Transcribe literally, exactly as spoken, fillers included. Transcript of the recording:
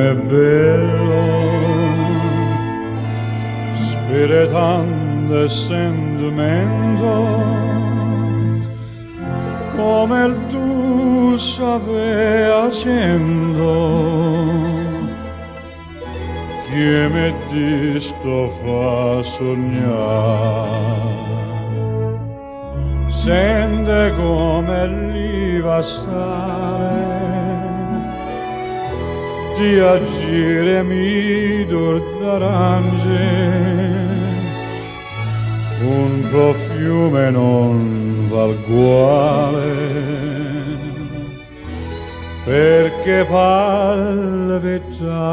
com'è bello, spiritando e sentimento, come il tuo sapere accendo, che mi disto fa sognare. Sente come lì va stare, di agire mi d'arance, un profumo non val uguale, perché palpita